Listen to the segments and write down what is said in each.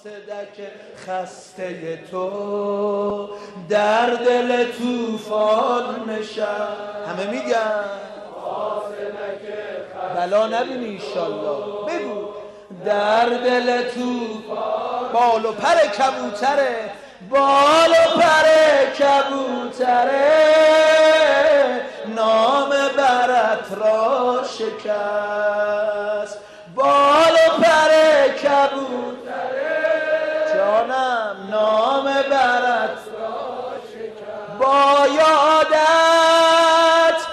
قاصدک خسته تو در دل طوفان نشست. همه میگن بلا نبینی ایشالله. بگو در دل طوفان. بال و پر کبوتره، بال و پر کبوتره نام برت را شکست. بال و پر کبوتره جانم نام برت را شکست. با یادت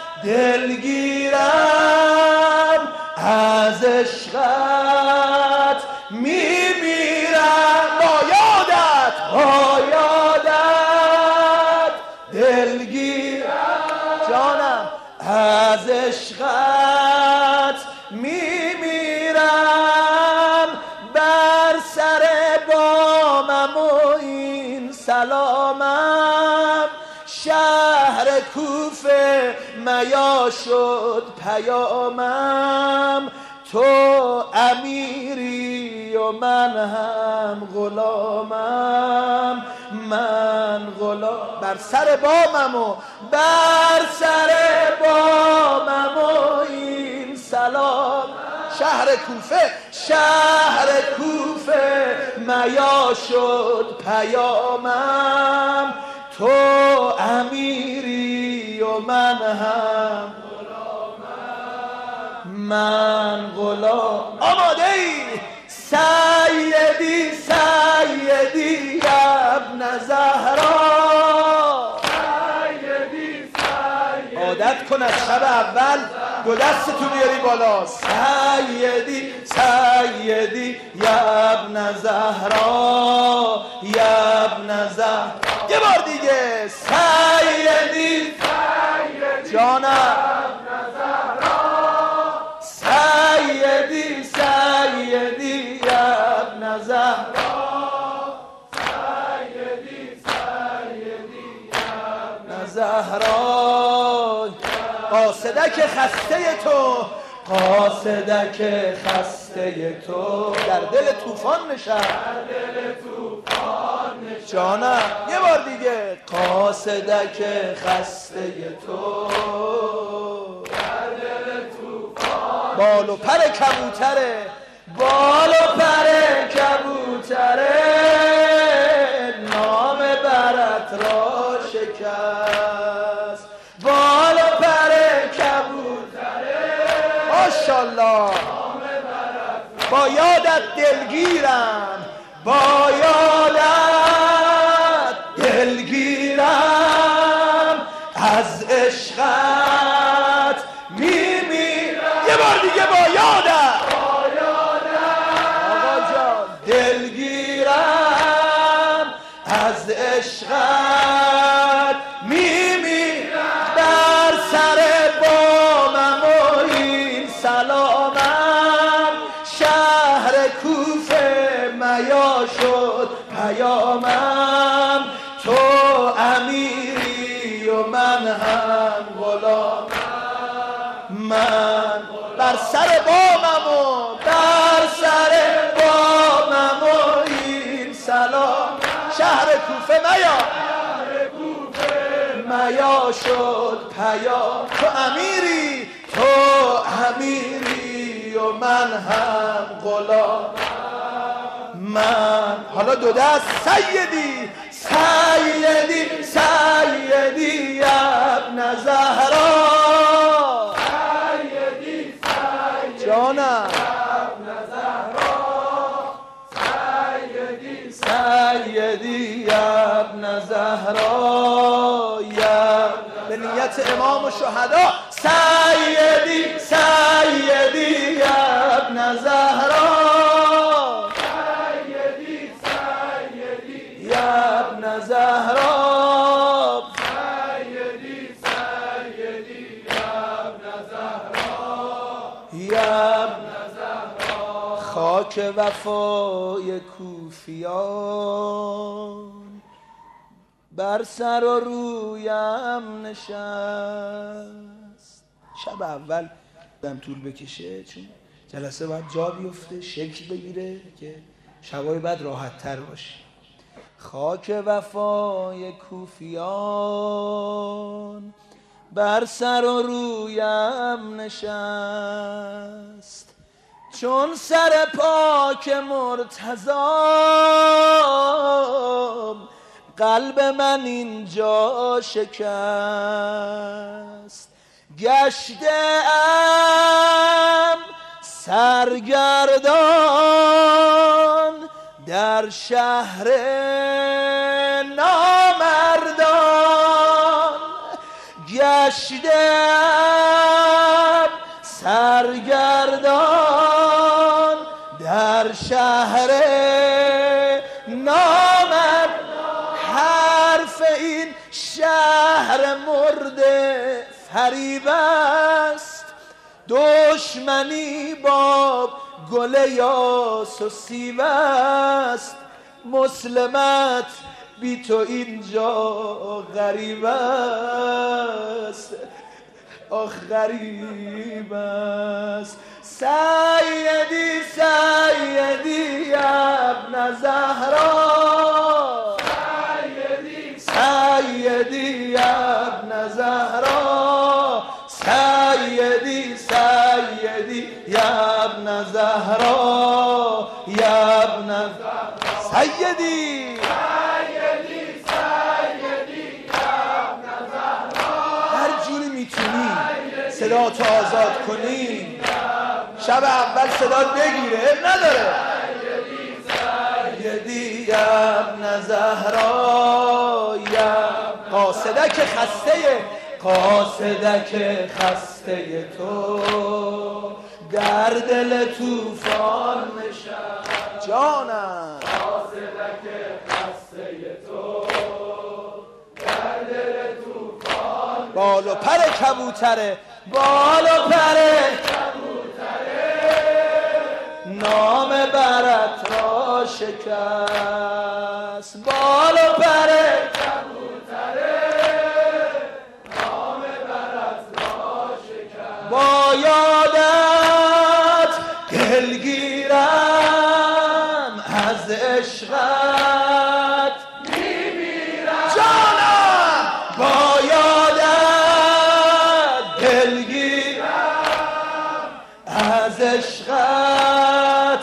دلگیرم از عشقت میمیرم. با یادت دلگیرم جانم از عشقت میمیرم. بر سر بامم و این سلامم شهر کوفه میا شد پیامم. تو امیری و من هم غلامم. من غلام بر سر بامم و بر سر بامم و این سلام. شهر کوفه میا شد پیامم. تو امیری و من هم من غلام. آماده ای؟ سیدی سیدی ابن زهرا. عادت کن از شب اول دو دستتو بیاری بالا. سیدی سیدی ابن زهرا ابن زهرا. یه بار دیگه سیدی جانم سیدی سیدی ابن زهرا. ابن زهرا قاصدک خسته تو، قاصدک خسته تو در دل طوفان نشست. جانم یه بار دیگه قاصدک خسته تو در دل طوفان. بال و پر کبوتره، بال و پر کبوتره نام برت را شکست. بال و پر کبوتره ماشاءالله. با یادت دلگیرم، با یادت دلگیرم از عشقت میمیرم. یه بار دیگه با یادت آقا جان دلگیرم از عشقت میمیرم. بر سر بامم و این سلامم شهر کوفه میا شد پیامم. تو امیری و من هم غلامم. من بر سر بامم و بر سر بامم و این سلام شهر کوفه میا شد پیام. تو امیری و من هم غلام. من حالا دو دست سیدی سیدی سیدی ابن زهرا. جانم سیدی ابن زهرا به نیت امام و شهدا. سیدی سیدی ابن زهرا ابن زهرا. خاک وفای کوفیان بر سر و رویم نشست. شب اول دم طول بکشه چون جلسه باید جا بیفته، شکل بگیره که شبای بعد راحت تر باشی. خاک وفای کوفیان بر سر و رویم نشست، چون سر پاک مرتضام قلب من اینجا شکست. گشته ام سرگردان در شهر نامردان، گشتم سرگردان در شهر نامردان. حرف این شهر مرده فریب است، دشمنی با گل یاس و سیب است. مسلمت بی تو اینجا غریب است، آخ غریب است. سیدی سیدی ابن زهرا، سیدی ابن زهرا، سیدی سیدی ابن زهرا، ابن سیدی صدا تو آزاد کنی. شب اول صدا بگیره نداره. سیدی ابن زهرا، قاصدک خسته، قاصدک خسته تو در دل طوفان نشست. جانم قاصدک خسته تو در دل طوفان، بال و پر کبوتره، بال و پر کبوتره نام برت را شکست. بال و پر کبوتره نام برت را شکست. با یادت دلگیرم از عشقت میمیرم. جانم با از عشقت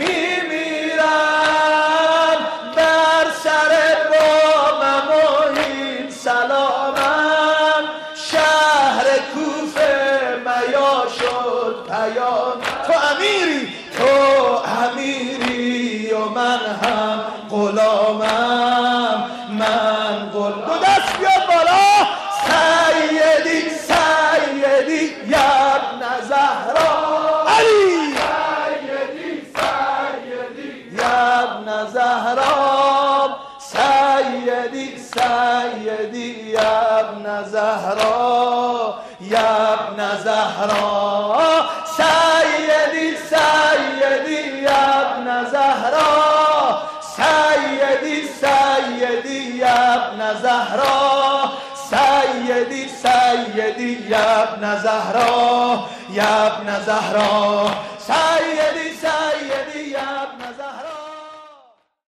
میمیرم. بر سر بامم و این سلامم، شهر کوفه میا شد پیام. تو امیری، تو امیری و من هم غلامم، من غلام. دو دست بیاد بالا. سیدی سیدی ابن زهرا، علی سیدی سیدی ابن زهرا، سیدی سیدی ابن زهرا، ابن زهرا، سیدی سیدی ابن زهرا، سیدی سیدی ابن زهرا، سیدی سیدی ابن زهرا، ابن زهرا، سیدی